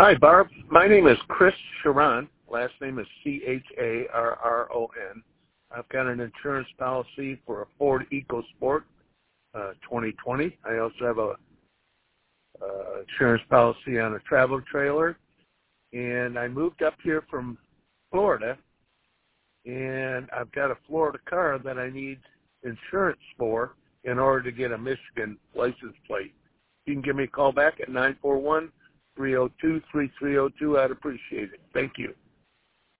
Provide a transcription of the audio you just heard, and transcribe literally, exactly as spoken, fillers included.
Hi, Barb. My name is Chris Charron. Last name is C H A R R O N. I've got an insurance policy for a Ford EcoSport uh, twenty twenty. I also have a uh, insurance policy on a travel trailer. And I moved up here from Florida, and I've got a Florida car that I need insurance for in order to get a Michigan license plate. You can give me a call back at nine four one, three oh two, three three oh two. I'd appreciate it. Thank you.